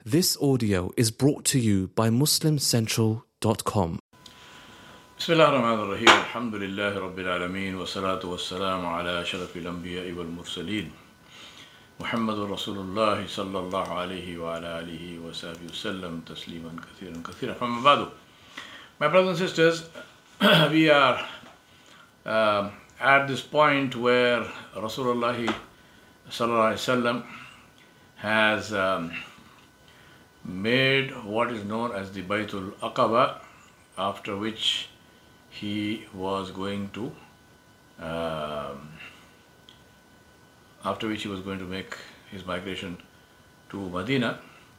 This audio is brought to you by MuslimCentral.com. بسم الله الرحمن الرحيم الحمد لله رب العالمين والصلاة والسلام على أشرف الأنبياء والمرسلين محمد رسول الله صلى الله عليه وعلى آله وصحبه وسلم تسليما كثيرا كثيرا. From بعد, my brothers and sisters, we are at this point where Rasulullah sallallahu alaihi wasallam has made what is known as the Baytul Aqaba, after which he was going to make his migration to Medina.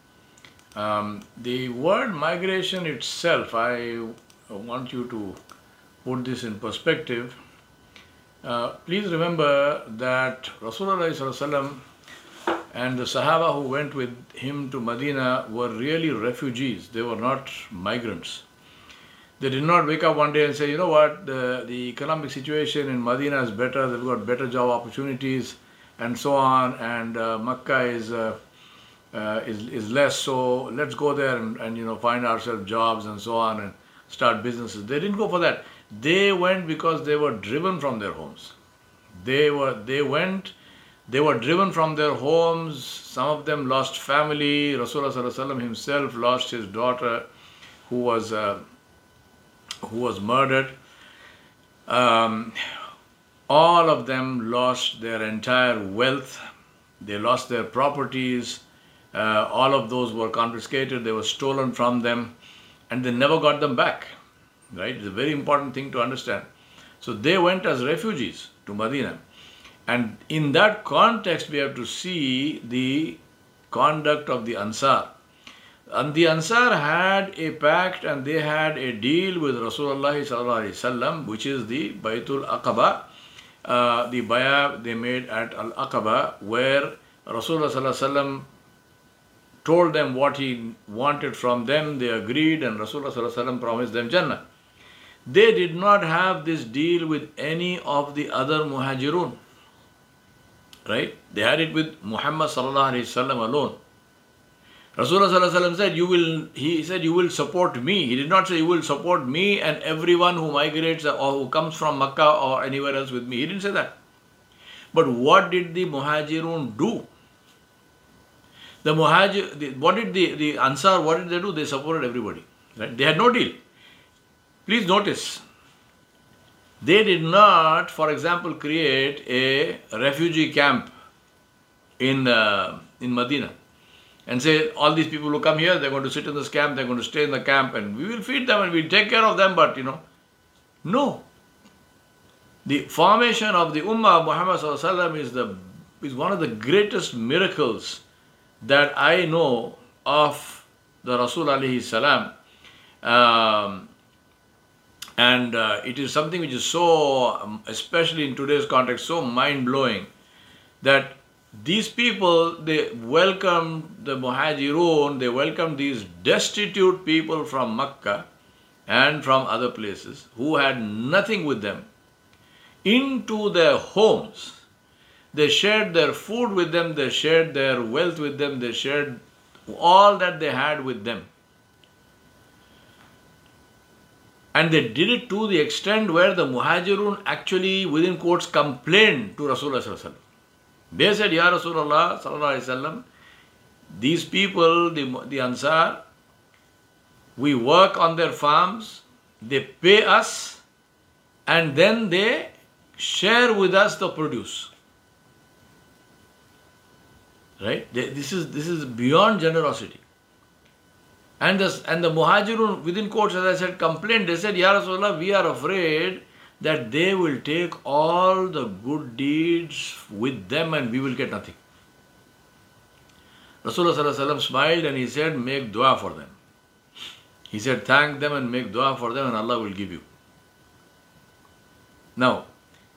The word migration itself, I want you to put this in perspective. Please remember that Rasulullah sallallahu alaihi wasallam and the Sahaba who went with him to Medina were really refugees. They were not migrants. They did not wake up one day and say, you know what, the economic situation in Medina is better, they've got better job opportunities and so on, and Makkah is less, so let's go there and find ourselves jobs and so on and start businesses. They didn't go for that. They went because they were driven from their homes. They were driven from their homes. Some of them lost family. Rasulullah sallallahu alaihi wasallam himself lost his daughter, who was murdered. All of them lost their entire wealth. They lost their properties. All of those were confiscated. They were stolen from them, and they never got them back. Right? It's a very important thing to understand. So they went as refugees to Medina. And in that context, we have to see the conduct of the Ansar. And the Ansar had a pact and they had a deal with Rasulullah sallallahu alaihi wasallam, which is the Baytul Aqaba, the bayah they made at Al-Aqaba, where Rasulullah sallallahu alaihi wasallam told them what he wanted from them. They agreed, and Rasulullah sallallahu alaihi wasallam promised them Jannah. They did not have this deal with any of the other Muhajirun. Right? They had it with Muhammad sallallahu alaihi wasallam alone. Rasulullah sallallahu alaihi wasallam said, you will support me. He did not say you will support me and everyone who migrates or who comes from Makkah or anywhere else with me. He didn't say that. But what did the Muhajirun do? What did the Ansar, what did they do? They supported everybody. Right? They had no deal. Please notice, they did not, for example, create a refugee camp in Medina and say, all these people who come here, they're going to sit in this camp, they're going to stay in the camp, and we will feed them and we'll take care of them, but no. The formation of the Ummah of Muhammad sallallahu alaihi wasallam is one of the greatest miracles that I know of the Rasul alaihi salam. And it is something which is so, especially in today's context, so mind-blowing, that these people, they welcomed the Muhajirun, they welcomed these destitute people from Makkah and from other places who had nothing with them into their homes. They shared their food with them, they shared their wealth with them, they shared all that they had with them. And they did it to the extent where the Muhajirun actually, within quotes, complained to Rasulullah sallallahu alaihi wasallam. They said, Ya Rasulullah sallallahu alaihi wasallam, these people, the Ansar, we work on their farms, they pay us, and then they share with us the produce. Right? This is beyond generosity. And the Muhajirun, within quotes, as I said, complained. They said, Ya Rasulullah, we are afraid that they will take all the good deeds with them and we will get nothing. Rasulullah sallallahu alaihi wasallam smiled and he said, make dua for them. He said, thank them and make dua for them and Allah will give you. Now,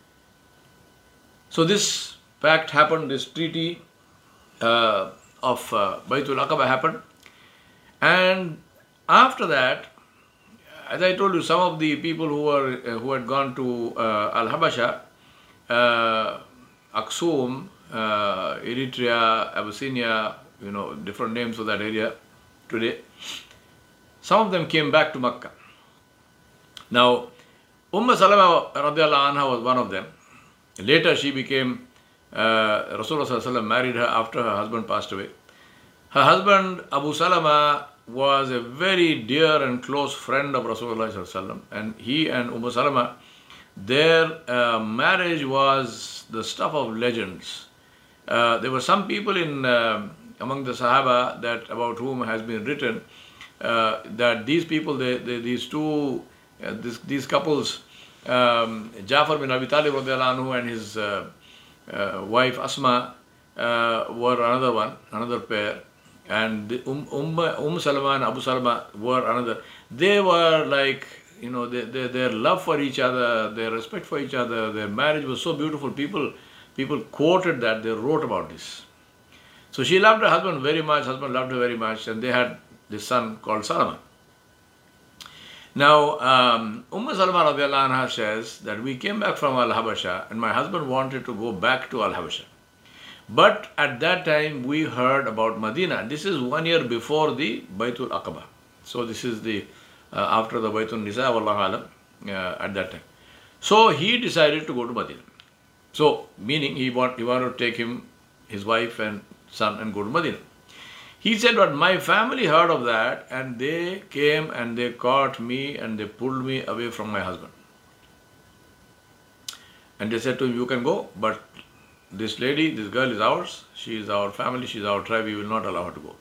so this pact happened, this treaty of Baytul Aqaba happened. And after that, as I told you, some of the people who had gone to Al-Habasha, Aksum, Eritrea, Abyssinia, different names of that area today. Some of them came back to Makkah. Now, Salama radiallahu anha was one of them. Later she became, Rasulullah sallallahu alaihi wasallam married her after her husband passed away. Her husband, Abu Salama, was a very dear and close friend of Rasulullah sallallahu alaihi wasallam. And he and Salama, their marriage was the stuff of legends. There were some people among the Sahaba that about whom has been written that these people, these couples, Jafar bin Abi Talib radiallahu anhu and his wife Asma were another pair, and Salama and Abu Salama were another. They were like, their love for each other, their respect for each other, their marriage was so beautiful. People quoted that, they wrote about this. So she loved her husband very much, husband loved her very much, and they had this son called Salama. Now, Salama radiallahu anha says that we came back from Al-Habasha and my husband wanted to go back to Al-Habasha. But at that time we heard about Medina. This is 1 year before the Baytul Aqaba. So this is after the Baytul Nisa, wallahu alam, at that time. So he decided to go to Medina. So, meaning he wanted to take his wife and son and go to Medina. He said, but my family heard of that and they came and they caught me and they pulled me away from my husband. And they said to him, you can go, but this lady, this girl is ours, she is our family, she is our tribe, we will not allow her to go.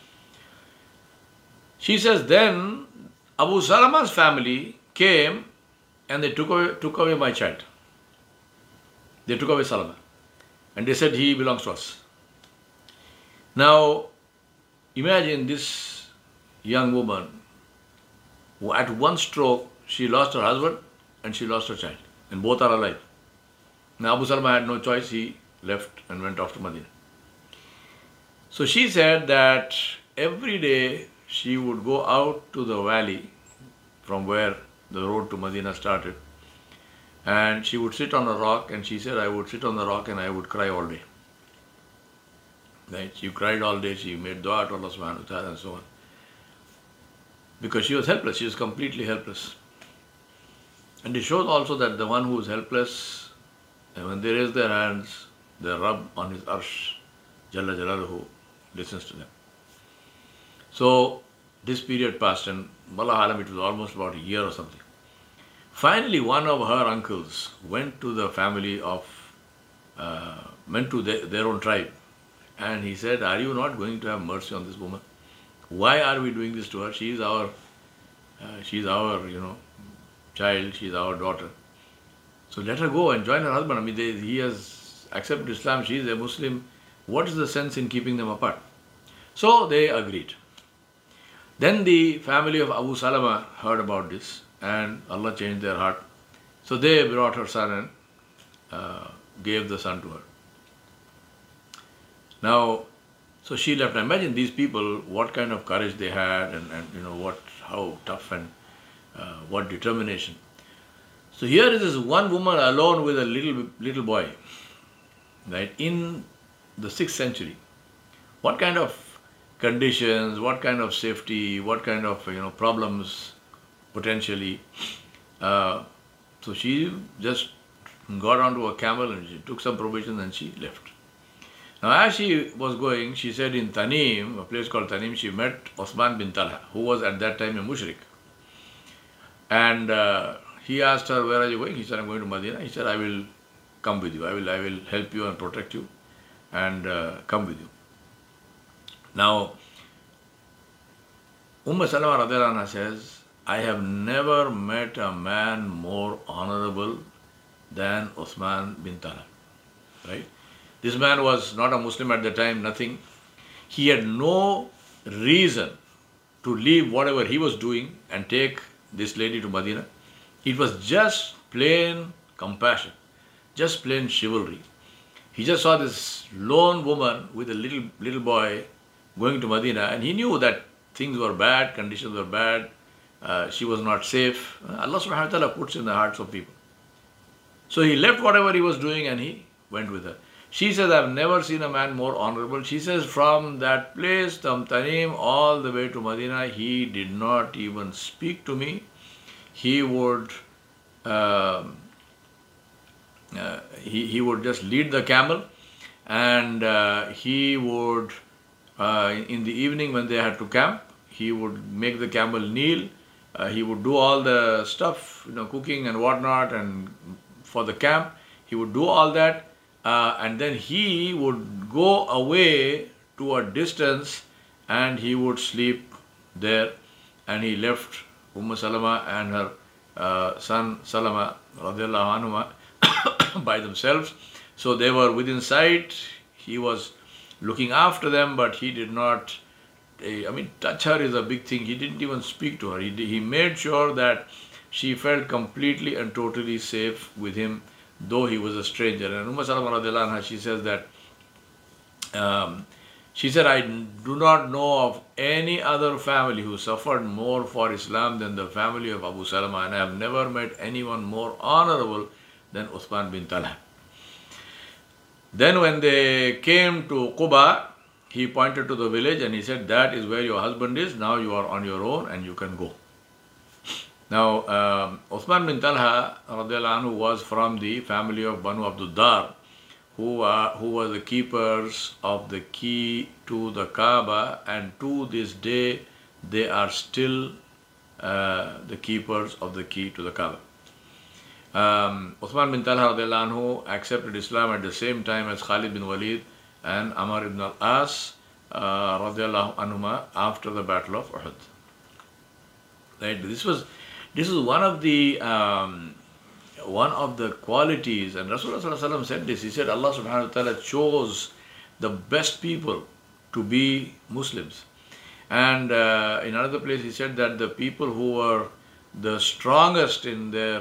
She says, then Abu Salama's family came and they took away my child. They took away Salama and they said he belongs to us. Now, imagine this young woman who at one stroke she lost her husband and she lost her child, and both are alive. Now Abu Salama had no choice, he left and went off to Medina. So she said that every day she would go out to the valley from where the road to Medina started, and she would sit on a rock, and she said, I would sit on the rock and I would cry all day. Right? She cried all day, she made dua to Allah subhanahu wa ta'ala and so on. Because she was helpless, she was completely helpless. And it shows also that the one who is helpless, when they raise their hands, they rub on his arsh, Jalla Jalaluhu, listens to them. So this period passed, and Wallahu alam, it was almost about a year or something. Finally, one of her uncles went to the family went to their own tribe, and he said, are you not going to have mercy on this woman? Why are we doing this to her? She is our child, she is our daughter. So let her go and join her husband. I mean, he has accepted Islam, she is a Muslim. What is the sense in keeping them apart? So they agreed. Then the family of Abu Salama heard about this, and Allah changed their heart. So they brought her son and gave the son to her. Now, so she left. Imagine these people, what kind of courage they had, and how tough and what determination. So here is this one woman alone with a little boy, right, in the 6th century. What kind of conditions, what kind of safety, what kind of problems potentially. So she just got onto a camel and she took some provisions and she left. Now as she was going, she said in Tanim, a place called Tanim, she met Osman bin Talha, who was at that time a mushrik. And he asked her, where are you going? He said, I'm going to Medina. He said, I will come with you. I will help you and protect you and come with you. Now, Salama radiallahu anha says, I have never met a man more honorable than Osman bin Talha. Right? This man was not a Muslim at the time, nothing. He had no reason to leave whatever he was doing and take this lady to Medina. It was just plain compassion, just plain chivalry. He just saw this lone woman with a little boy going to Medina, and he knew that things were bad, conditions were bad, she was not safe. Allah subhanahu wa ta'ala puts in the hearts of people. So he left whatever he was doing and he went with her. She says, I've never seen a man more honorable. She says, from that place, Tanim, all the way to Medina, he did not even speak to me. He would he would just lead the camel, and he would in the evening when they had to camp, he would make the camel kneel. He would do all the stuff, cooking and whatnot, and for the camp, he would do all that, and then he would go away to a distance, and he would sleep there, and he left Salama and her son Salama radiallahu anhuma by themselves. So they were within sight. He was looking after them, but he did not, touch her is a big thing. He didn't even speak to her. He made sure that she felt completely and totally safe with him, though he was a stranger. And Salama radiallahu anha, she says that, she said, I do not know of any other family who suffered more for Islam than the family of Abu Salama, and I have never met anyone more honorable than Uthman bin Talha. Then when they came to Quba, he pointed to the village and he said, that is where your husband is. Now you are on your own and you can go. Now, Uthman bin Talha radiallahu anhu was from the family of Banu Abdul Dar, who were the keepers of the key to the Kaaba, and to this day they are still the keepers of the key to the Kaaba. Uthman bin Talha radiallahu anhu accepted Islam at the same time as Khalid bin Walid and Amr ibn al-As radiallahu anhuma after the Battle of Uhud. Right? This is one of the qualities, and Rasulullah sallallahu alaihi wasallam said this. He said Allah subhanahu wa ta'ala chose the best people to be Muslims. And in another place he said that the people who were the strongest in their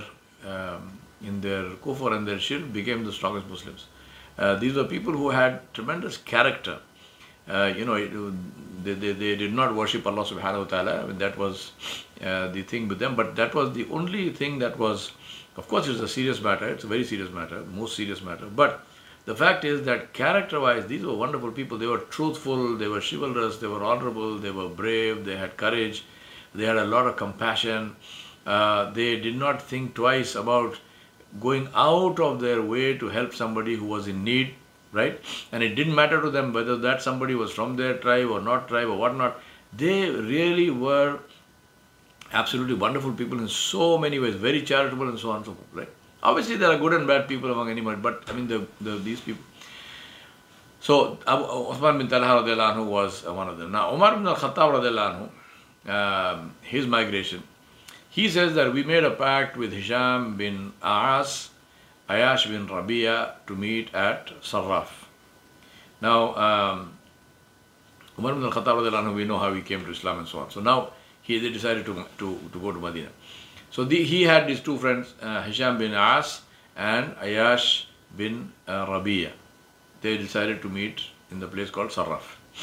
kufr and their shirk became the strongest Muslims. These were people who had tremendous character. They did not worship Allah subhanahu wa ta'ala. That was the thing with them, but that was the only thing that was, of course, it's a serious matter. It's a very serious matter, most serious matter. But the fact is that character-wise, these were wonderful people. They were truthful, they were chivalrous, they were honorable, they were brave, they had courage, they had a lot of compassion. They did not think twice about going out of their way to help somebody who was in need, right? And it didn't matter to them whether that somebody was from their tribe or not tribe or whatnot. They really were absolutely wonderful people in so many ways, very charitable and so on and so forth, right? Obviously, there are good and bad people among anybody, but these people. So, Uthman bin Talha radiallahu anhu was one of them. Now, Umar ibn al-Khattab radiallahu anhu, his migration, he says that we made a pact with Hisham bin Aas, Ayash bin Rabia to meet at Sarraf. Now, Umar ibn al-Khattab radiallahu anhu, we know how he came to Islam and so on. So now, they decided to go to Medina. So he had these two friends, Hisham bin Aas and Ayash bin Rabia. They decided to meet in the place called Sarraf.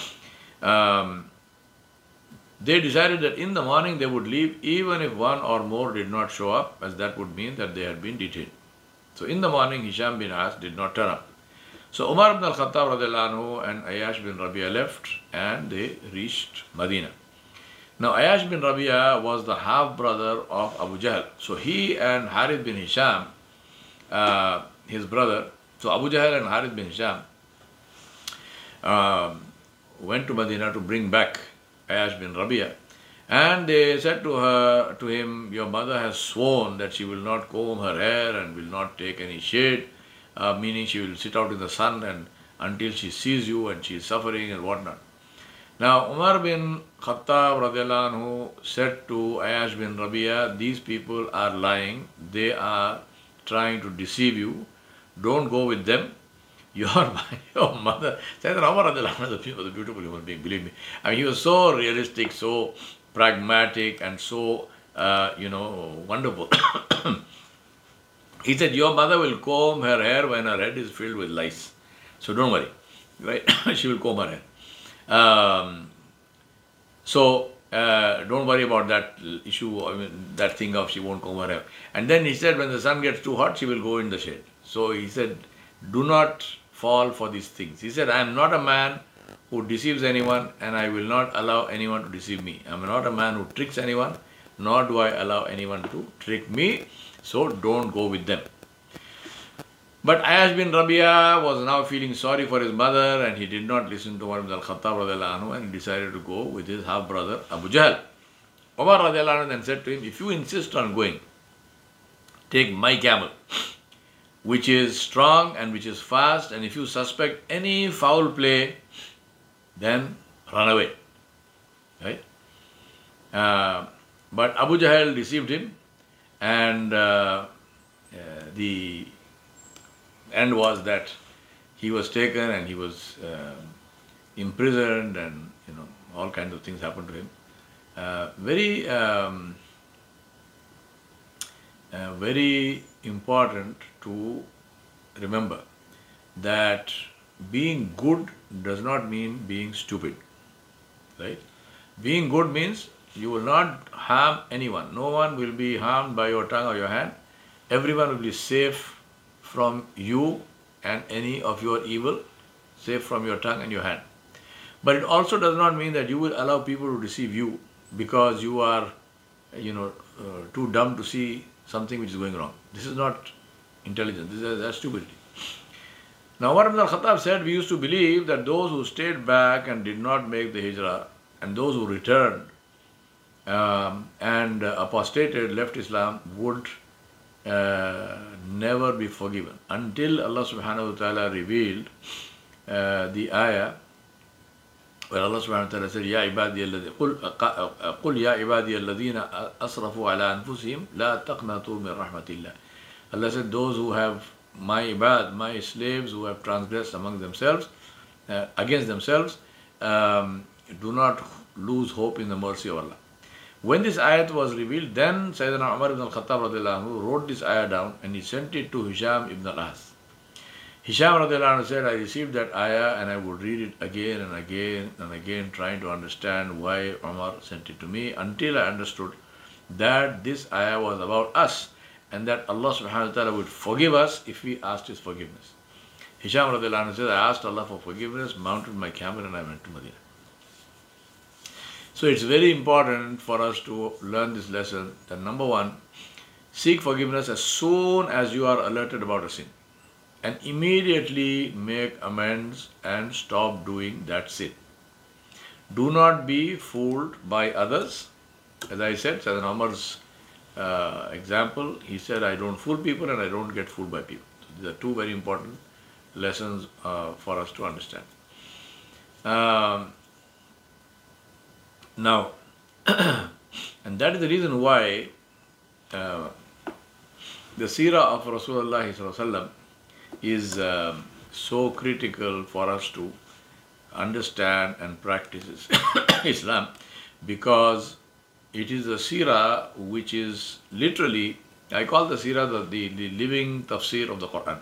They decided that in the morning they would leave even if one or more did not show up, as that would mean that they had been detained. So in the morning, Hisham bin Aas did not turn up. So Umar ibn al-Khattab radiallahu anhu and Ayash bin Rabia left and they reached Medina. Now, Ayash bin Rabia was the half-brother of Abu Jahl. So he and Harith bin Hisham, his brother, so Abu Jahl and Harith bin Hisham went to Medina to bring back Ayash bin Rabia. And they said to him, your mother has sworn that she will not comb her hair and will not take any shade, meaning she will sit out in the sun and until she sees you and she is suffering and whatnot. Now, Umar bin Khattab radiallahu anhu said to Ayash bin Rabia, these people are lying, they are trying to deceive you, don't go with them. Your mother, Sayyidina Umar radiallahu anhu was a beautiful human being, believe me. I mean, he was so realistic, so pragmatic and so, wonderful. He said, your mother will comb her hair when her head is filled with lice. So don't worry, right? She will comb her hair. Don't worry about that issue, that thing of she won't comb her hair. And then he said, when the sun gets too hot, she will go in the shade. So he said, do not fall for these things. He said, I am not a man who deceives anyone, and I will not allow anyone to deceive me. I am not a man who tricks anyone, nor do I allow anyone to trick me, so don't go with them. But Ayash bin Rabia was now feeling sorry for his mother, and he did not listen to Umar ibn al-Khattab radiallahu anhu, and he decided to go with his half-brother Abu Jahl. Umar radiallahu anhu then said to him, if you insist on going, take my camel, which is strong and which is fast, and if you suspect any foul play, then run away. Right? But Abu Jahl deceived him, and the end was that he was taken and he was imprisoned, and all kinds of things happened to him. Very important to remember that being good does not mean being stupid, right? Being good means you will not harm anyone. No one will be harmed by your tongue or your hand. Everyone will be safe from you and any of your evil, safe from your tongue and your hand. But it also does not mean that you will allow people to deceive you because you are, too dumb to see something which is going wrong. This is not intelligence. That's stupidity. Now, Umar ibn al-Khattab said, we used to believe that those who stayed back and did not make the hijrah, and those who returned and apostated, left Islam, would never be forgiven until Allah subhanahu wa ta'ala revealed the ayah where Allah subhanahu wa ta'ala said, Ya ibadi qul ya ibadi alladhina asrafu ala anfusihim la taqnatu min rahmatillah. Allah said, those who have my ibad, my slaves who have transgressed among themselves, against themselves, do not lose hope in the mercy of Allah. When this ayat was revealed, then Sayyidina Umar ibn al-Khattab radiallahu anhu wrote this ayah down and he sent it to Hisham ibn al-As. Hisham radiallahu anhu said, I received that ayah and I would read it again and again and again, trying to understand why Umar sent it to me, until I understood that this ayah was about us and that Allah subhanahu wa ta'ala would forgive us if we asked His forgiveness. Hisham radiallahu anhu said, I asked Allah for forgiveness, mounted my camel, and I went to Medina. So it's very important for us to learn this lesson that number one, seek forgiveness as soon as you are alerted about a sin, and immediately make amends and stop doing that sin. Do not be fooled by others. As I said, Sayyidina Umar's example, he said, I don't fool people and I don't get fooled by people. So these are two very important lessons for us to understand. Now, and that is the reason why the seerah of Rasulullah sallallahu alaihi wasallam is so critical for us to understand and practice Islam, because it is a seerah which is literally, I call the seerah the living tafsir of the Quran.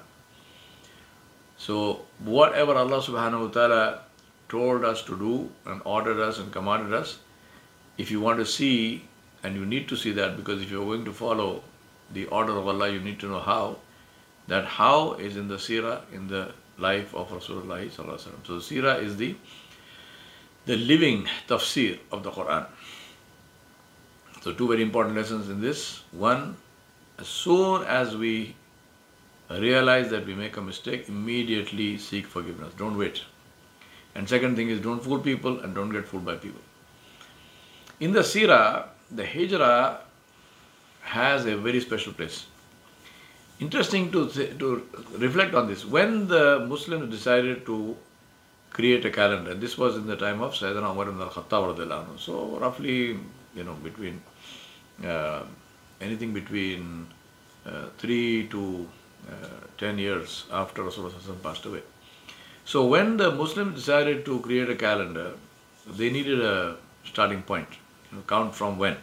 So whatever Allah subhanahu wa ta'ala told us to do and ordered us and commanded us, if you want to see, and you need to see that, because if you're going to follow the order of Allah, you need to know how. That how is in the seerah, in the life of Rasulullah sallallahu alaihi wasallam. So the seerah is the living tafsir of the Quran. So two very important lessons in this. One, as soon as we realize that we make a mistake, immediately seek forgiveness. Don't wait. And second thing is, don't fool people and don't get fooled by people. In the seerah, the hijrah has a very special place. Interesting to reflect on this. When the Muslims decided to create a calendar, this was in the time of Sayyidina Umar ibn al-Khattab radiallahu anhu. So roughly, between anything between 3 to 10 years after Rasulullah passed away. So when the Muslims decided to create a calendar, they needed a starting point. Count from when.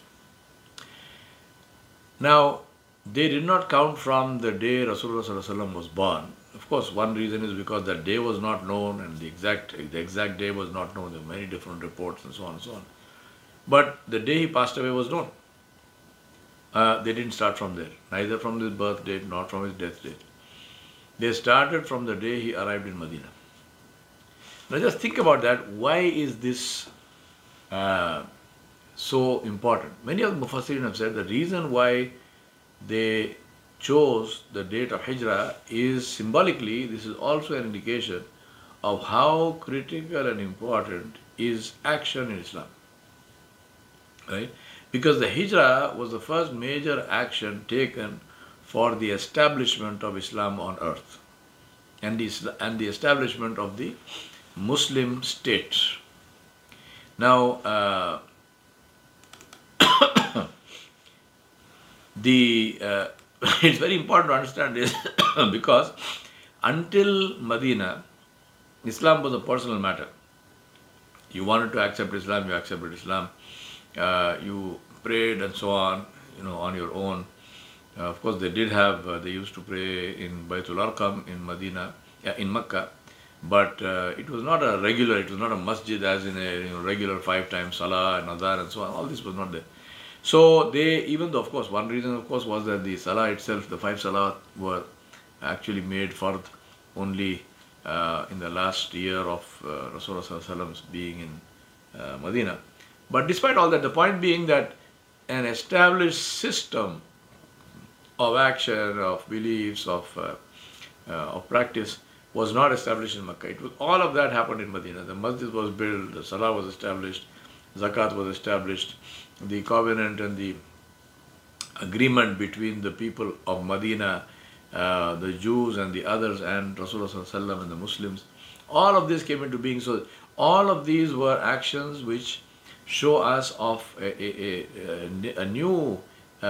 Now, they did not count from the day Rasulullah was born. Of course, one reason is because that day was not known and the exact day was not known. There were many different reports and so on and so on. But the day he passed away was known. They didn't start from there, neither from his birth date nor from his death date. They started from the day he arrived in Medina. Now just think about that. Why is this so important? Many of the Mufassirin have said the reason why they chose the date of Hijrah is symbolically, this is also an indication of how critical and important is action in Islam. Right? Because the Hijrah was the first major action taken for the establishment of Islam on earth and the establishment of the Muslim state. Now, it's very important to understand this because until Medina, Islam was a personal matter. You wanted to accept Islam, you accepted Islam. You prayed and so on, on your own. Of course, they did have, they used to pray in Baytul Arqam in Medina, in Mecca, but it was not a regular, it was not a masjid as in a regular 5 times salah and adhan and so on. All this was not there. So they, even though of course, one reason of course was that the salah itself, the 5 salah were actually made fard only in the last year of Rasulullah being in Medina. But despite all that, the point being that an established system of action, of beliefs, of practice was not established in Makkah. It was, all of that happened in Medina. The masjid was built, the salah was established, zakat was established, the covenant and the agreement between the people of Medina, the Jews and the others, and Rasulullah and the Muslims, all of this came into being. So all of these were actions which show us of a new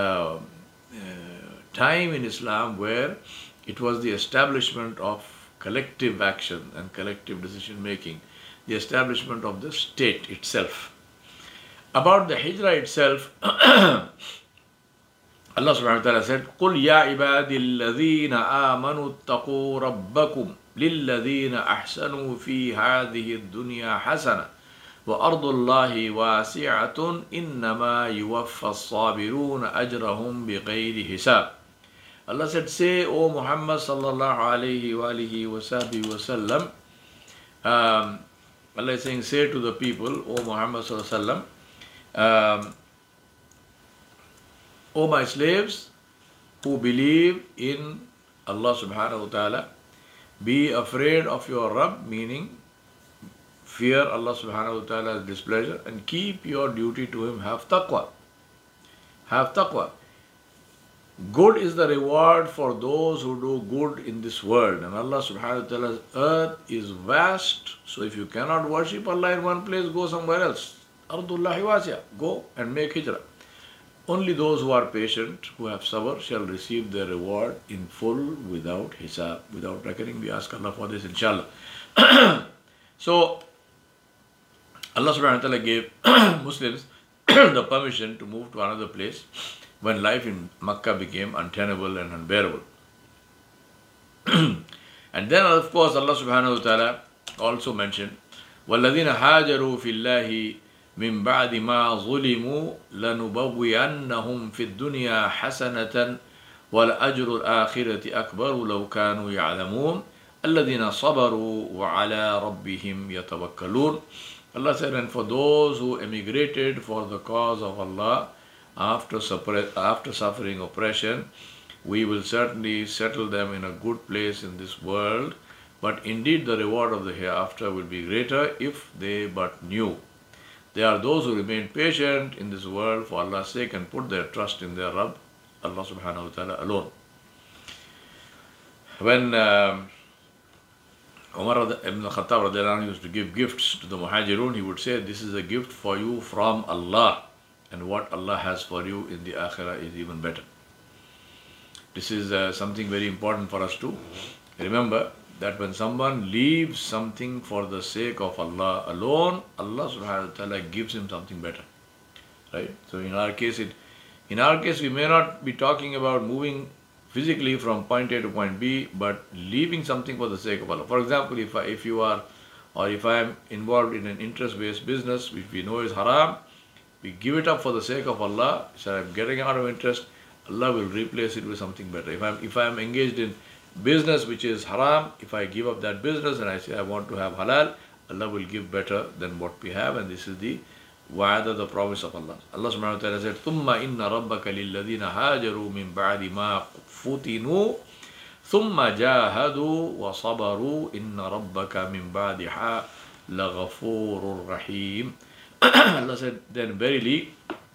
time in Islam where it was the establishment of collective action and collective decision making, the establishment of the state itself. About the Hijrah itself, Allah subhanahu wa ta'ala said, قُلْ يَا عِبَادِ الَّذِينَ آمَنُوا اتَّقُوا رَبَّكُمْ لِلَّذِينَ أَحْسَنُوا فِي هَذِهِ الدُّنْيَا حَسَنَةً وَأَرْضُ اللَّهِ وَاسِعَةٌ إِنَّمَا يُوَفَّى الصَّابِرُونَ أَجْرَهُمْ بِغَيْرِ حِسَابٍ. Allah said, say, O Muhammad sallallahu alayhi wa alihi wa sahbihi wa sallam, Allah is saying, say to the people, O Muhammad sallallahu alayhi wa sallam, O my slaves who believe in Allah subhanahu wa ta'ala, be afraid of your Rabb, meaning fear Allah subhanahu wa ta'ala's displeasure and keep your duty to Him. Have taqwa. Have taqwa. Good is the reward for those who do good in this world. And Allah subhanahu wa ta'ala's earth is vast. So if you cannot worship Allah in one place, go somewhere else. Ardullahi wasi'a. Go and make hijrah. Only those who are patient, who have sabr, shall receive their reward in full without hisab, without reckoning. We ask Allah for this, inshallah. So, Allah subhanahu wa ta'ala gave Muslims the permission to move to another place when life in Makkah became untenable and unbearable. And then of course Allah subhanahu wa ta'ala also mentioned, وَالَّذِينَ هَاجَرُوا فِي اللَّهِ مِن بَعْدِ مَا ظُلِمُوا لَنُبَوِّئَنَّهُمْ فِي الدُّنْيَا حَسَنَةً وَلَأَجْرُ الْآخِرَةِ أَكْبَرُ لَوْ كَانُوا يَعْلَمُونَ الَّذِينَ صَبَرُوا وَعَلَى رَبِّهِمْ يَتَوَكَّلُونَ. Allah said, and for those who emigrated for the cause of Allah after suffering oppression, we will certainly settle them in a good place in this world, but indeed the reward of the hereafter will be greater if they but knew. They are those who remain patient in this world for Allah's sake and put their trust in their Rabb, Allah subhanahu wa ta'ala alone. When Umar ibn Khattab radiallahu anhu used to give gifts to the Muhajirun, he would say, this is a gift for you from Allah, and what Allah has for you in the Akhirah is even better. This is something very important for us to remember, that when someone leaves something for the sake of Allah alone, Allah subhanahu wa ta'ala gives him something better. Right? So in our case we may not be talking about moving physically from point A to point B, but leaving something for the sake of Allah. For example, if I am involved in an interest-based business which we know is haram, we give it up for the sake of Allah. So I'm getting out of interest, Allah will replace it with something better. If I am engaged in business which is haram, if I give up that business and I say I want to have halal, Allah will give better than what we have, and this is the wa'ada, the promise of Allah. Allah subhanahu wa ta'ala said, ثُمَّ إِنَّ رَبَّكَ لِلَّذِينَ هَاجَرُوا مِن بَعْدِ مَا فُتِنُوا ثُمَّ جَاهَدُوا وَصَبَرُوا إِنَّ رَبَّكَ مِن بَعْدِهَا لَغَفُورٌ رَحِيمٌ. Allah said, then verily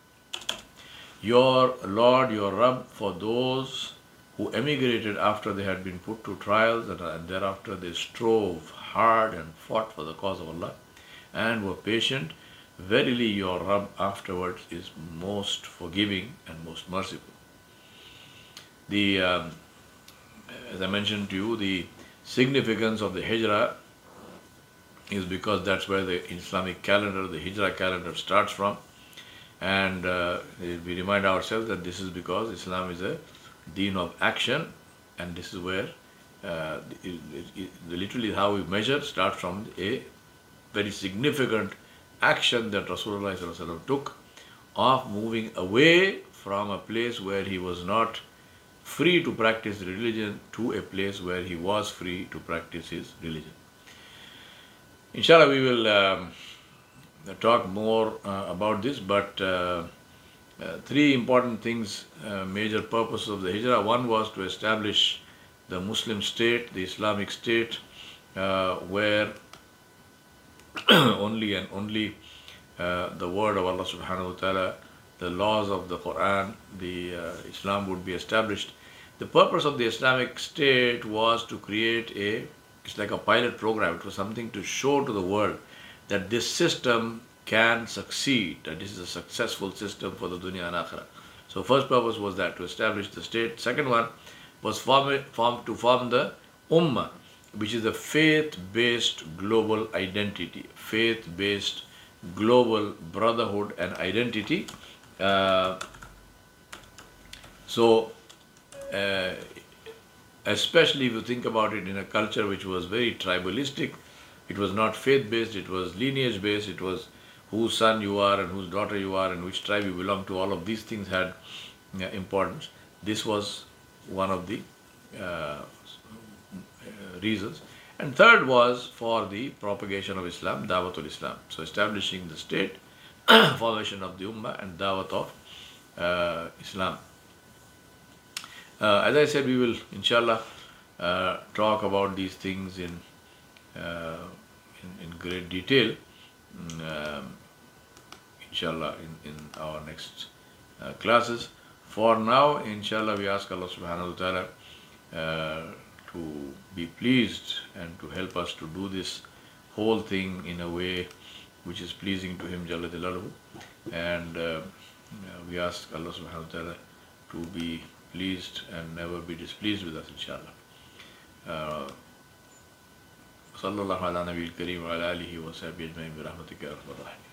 your Lord, your Rabb, for those who emigrated after they had been put to trials, and thereafter they strove hard and fought for the cause of Allah and were patient, verily your Rabb afterwards is most forgiving and most merciful. As I mentioned to you, the significance of the Hijrah is because that's where the Islamic calendar, the Hijrah calendar, starts from. And we remind ourselves that this is because Islam is a deen of action, and this is where literally how we measure starts from a very significant action that Rasulullah ﷺ took of moving away from a place where he was not free to practice religion to a place where he was free to practice his religion. Inshallah, we will talk more about this, but three important things, major purposes of the Hijrah. One was to establish the Muslim state, the Islamic state, where only and only the word of Allah subhanahu wa ta'ala, the laws of the Quran, the Islam would be established. The purpose of the Islamic state was to create it's like a pilot program. It was something to show to the world that this system can succeed, that this is a successful system for the dunya and akhirah. So first purpose was that, to establish the state. Second one was to form the ummah, which is a faith-based global identity, faith-based global brotherhood and identity. Especially if you think about it in a culture which was very tribalistic, it was not faith-based, it was lineage-based, it was whose son you are and whose daughter you are and which tribe you belong to. All of these things had importance. This was one of the reasons. And third was for the propagation of Islam, Dawatul Islam. So establishing the state, formation of the Ummah, and Dawat of Islam. As I said, we will inshallah talk about these things in great detail, inshallah, in our next classes. For now, inshallah, we ask Allah subhanahu wa ta'ala to be pleased and to help us to do this whole thing in a way which is pleasing to Him, Jalla Jalaluhu. And we ask Allah subhanahu wa ta'ala to be pleased and never be displeased with us, inshallah. صلى الله على نبي الكريم وعلى آله وصحبه أجمعين برحمتك يا أرحم الراحمين.